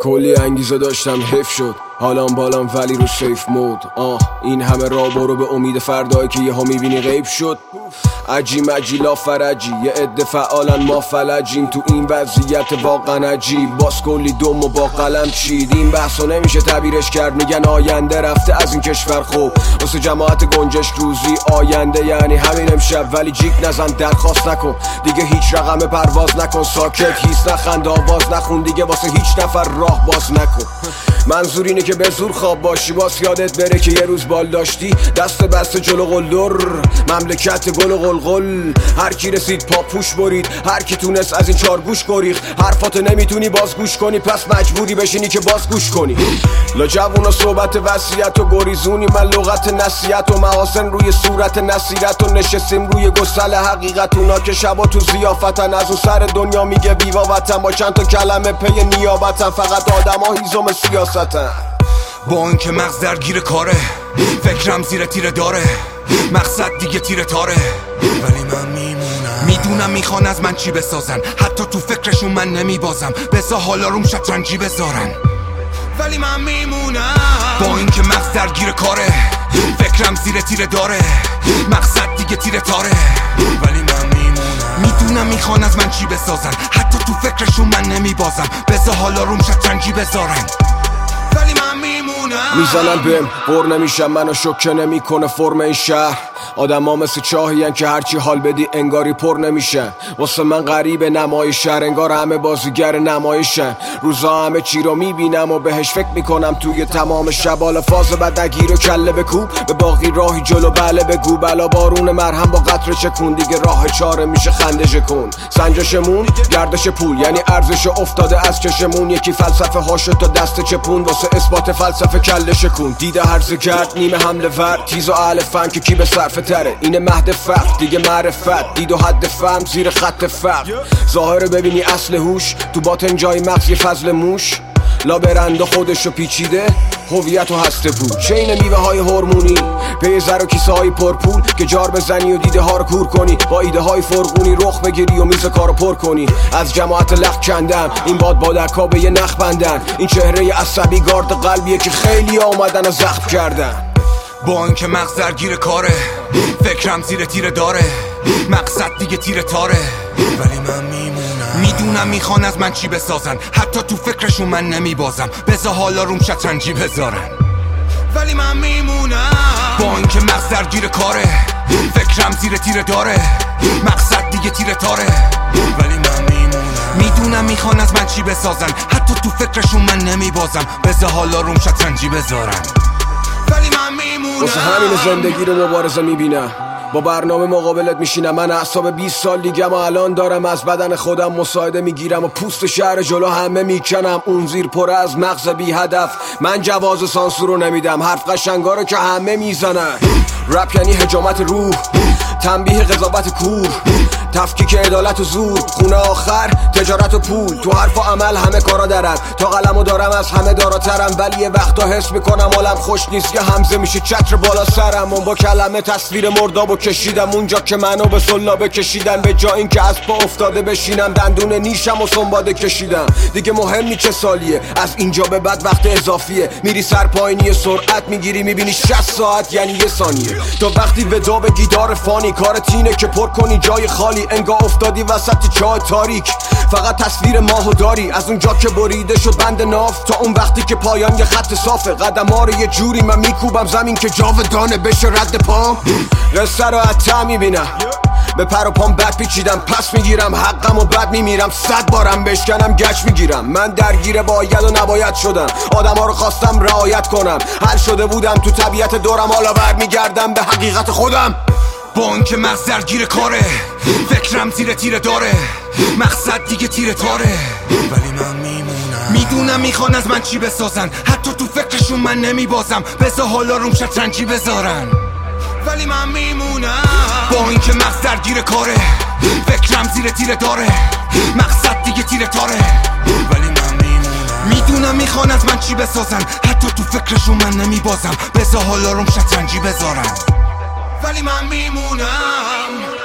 کلی انگیزه داشتم حیف شد حالام بالام ولی رو سیف مود. این همه راه برو به امید فردایی که یهو میبینی غیب شد. عجی مجی لا فرجی یه عده فعالن ما فلجیم تو این وضعیت واقعا عجیب. باز کلی دم و با قلم چید. این بحثو نمیشه تعبیرش کرد، میگن آینده رفته از این کشور. خوب واسه جماعت گنجش روزی آینده یعنی همین امشب. ولی جیک نزن درخواست نکن دیگه هیچ رقم پرواز نکن. ساکت هیس نخند آواز نخون دیگه واسه هیچ نفر راه باز نکن. منظور اینه که به زور خواب باشی باز یادت بره که یه روز بال داشتی دست بسته جلو قلدر مملکت گل و قلقل. هر کی رسید پاپوش برید، هر کی تونست از این چارگوش گریخت. حرفاتو نمیتونی باز گوش کنی پس مجبوری بشینی که باز گوش کنی. لا جوونا صحبت وصیت و گریزونی من لغت نصیحت و محاسن روی صورت نصیرت و نشستیم روی گسل حقیقت. اونا که شبا تو ضیافتن از اون سر دنیا میگه ویوا وطن با چند تا کلمه پی نیابتن. فقط آدما هیزم سیاستن. با این که مغز درگیر کاره فکرم زیر تیره داره مقصد دیگه تیره تاره. ولی من میدونم میخوان از من چی بسازن، حتی تو فکرشون من نمیبازم. بذار حالا روم شطرنجی بذارن. ولی من میمونم با این که مغز درگیر کاره فکرم زیر تیره داره مقصد دیگه تیره تاره. ولی من میدونم میخوان از من چی بسازن، حتی تو فکرشون من نمیبازم. بذار حالا روم شطرنجی بذارن. ولی من میمونم میزنن بهم بر نمیشم منو شوکه نمیکنه فرم این شهر. آدم ها مثل چاهی هن که هرچی حال بدی انگاری پر نمیشن. واسه من غریب نمای شهر انگار همه بازیگر نمایشن. روزا همه چی رو میبینم و بهش فکر میکنم توی تمام شب. حالا فاز بد نگیر و کله بکوب به باقی راهی جلو بله بگو. بلا بارون مرهم با قطره چکون دیگه راه چاره میشه خنده کن. سنجشمون گردش پول یعنی ارزش افتاده از چشمون. یکی فلسفه هاشو تا دست چپون واسه اثبات فلسفه کله شکون. دیده هرزه کرد نیمه حمله ور تیز و اهل فن که کی به صرفه تره. اینه مهد فقر دیگه معرفت دید و حد فهم زیر خط فقر. ظاهره ببینی اصل هوش تو باطن جای مغز یه فضل موش. لا برنده خودشو پیچیده هویت و هسته بود. چین میوه های هورمونی پی زر و کیسه های پرپول که جار بزنی و دیده ها رو کور کنی. با ایده های فرغونی رخ بگیری و میز کارو پر کنی. از جماعت لخ کندم این باد بادرکا به یه نخ بندن. این چهره عصبی گارد قلبیه که خیلی اومدن و زخم کردن. با این که مغز درگیر کاره فکرم زیر تیره داره مقصد دیگه تیره تاره. ولی من میدونم میخوان از من چی بسازن، حتی تو فکرشون من نمیبازم. بذار حالا روم شطرنجی بذارن. ولی من میمونم با این که مغز درگیر کاره فکرم زیر تیره داره مقصد دیگه تیره تاره. ولی من میدونم میخوان از من چی بسازن، حتی تو فکرشون من نمیبازم. بذار حالا روم شطرنجی بذارن. ولی من میمونم واسه همین زندگی رو مبارزه میبینم. با برنامه مقابلت میشینم. من اعصاب 20 سال دیگه ما الان دارم از بدن خودم مساعده میگیرم و پوست شهر جلو همه میکنم. اون زیر پر از مغز بی هدف. من جواز سانسور رو نمیدم. حرف قشنگا رو که همه میزنن. رپ یعنی حجامت روح، تنبیه قضاوت کور، تفکیک عدالت و زور، خونه آخر تجارت و پول. تو حرف و عمل همه کارا درد. تا قلمو دارم از همه داراترم. ولی یه وقتا حس میکنم حالم خوش نیست. یه همزه میشه چتر بالا سرم. اون با کلمه تصویر مردابو کشیدم اونجا که منو به سلابه کشیدن. به جا این که از پا افتاده بشینم دندون نیشم و سنباده کشیدم. دیگه مهم نی چه سالیه، از اینجا به بعد وقت اضافیه. میری سر پایینی سرعت میگیری میبینی 60 ساعت یعنی یه ثانیه. تا وقتی ودا بگی دار فانی کارت اینه که پر کنی جای خالی. انگار افتادی وسط چاه تاریک فقط تصویر ماهو داری. از اونجا که بریده شد بند ناف تا اون وقتی که پایان یه خط صافه. قدم ها رو یه جوری من میکوبم زمین که جاودانه بشه رد پام. قصه رو حتی میبینم به پر و پام بد پیچیدم. پس میگیرم حقم و بد میمیرم. 100 بارم بشکنم گچ میگیرم. من درگیر باید و نباید شدم. آدم ها رو خواستم رعایت کنم. حل شده بودم تو طبیعت دورم. حالا برمیگردم به حقیقت خودم. با این که مغز درگیر کاره فکرم زیر تیره داره مقصد دیگه تیره تاره. ولی من میدونم میخوان از من چی بسازن، حتی تو فکرشون من نمیبازم. بذار حالا روم شطرنجی بذارن. ولی من میمونم با این که مغز درگیر کاره فکرم زیر تیره داره مقصد دیگه تیره تاره. ولی من میدونم میخوان از من چی بسازن، حتی تو فکرشون من نمیبازم. بذار حالا روم شطرنجی بذارن. ولی من میمونم.